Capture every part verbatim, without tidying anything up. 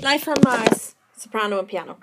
Life on Mars, soprano and piano.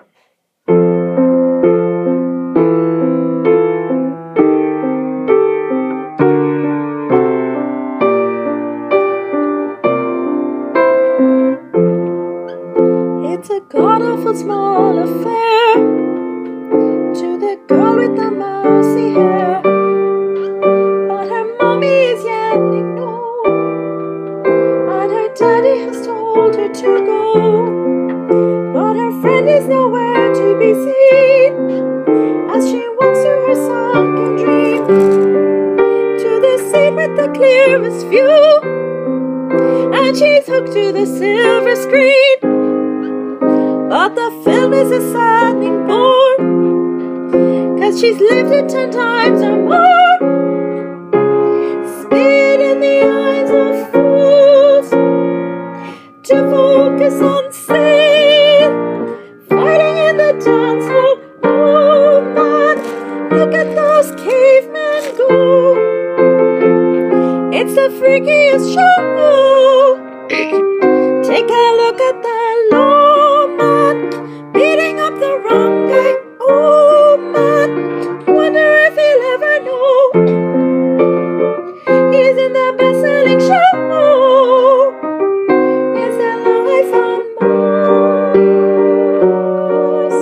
It's a god-awful small affair to the girl with the mousy hair, but her mommy is yelling no, and her daddy has told her to go. But her friend is nowhere to be seen as she walks through her sunken dream to the seat with the clearest view, and she's hooked to the silver screen. But the film is a saddening bore, 'cause she's lived it ten times or more. Spit in the eyes of fools to focus on sin, fighting in the dance hall. Oh man, look at those cavemen go. It's the freakiest show. Take a look at the lawman beating up the wrong guy. Oh man, wonder if he'll ever know he's in the best-selling show. It's a life on Mars.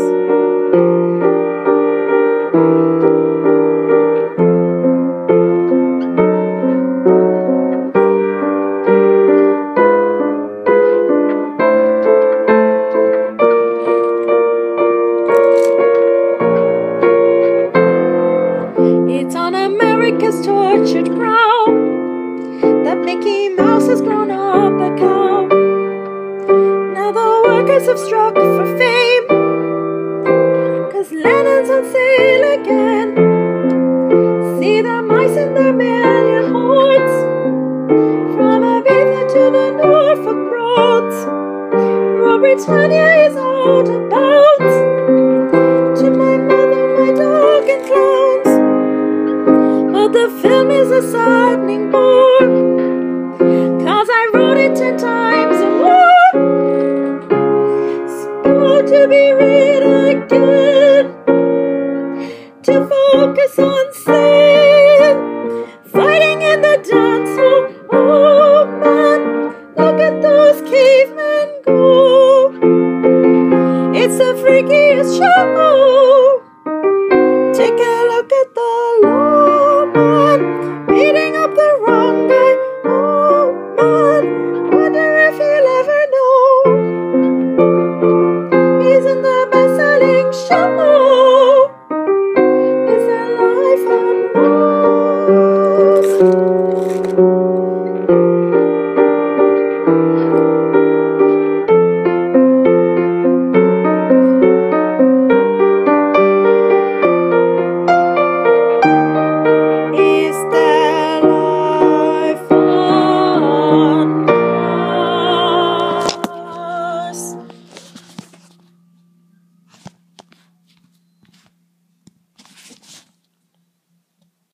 It's on America's tortured brow that Mickey Mouse has grown up a cow. Now the workers have struck for fame, 'cause Lennon's on sale again. See the mice in their million hordes, from Ibiza to the Norfolk Broads. Rob Britannia is out about, to my mother, my dog and clowns. But the film is a saddening bore, 'cause I wrote it ten times or more. Supposed to be read again, to focus on sin, fighting in the dance hall. Oh man, look at those cavemen go. It's the freakiest show.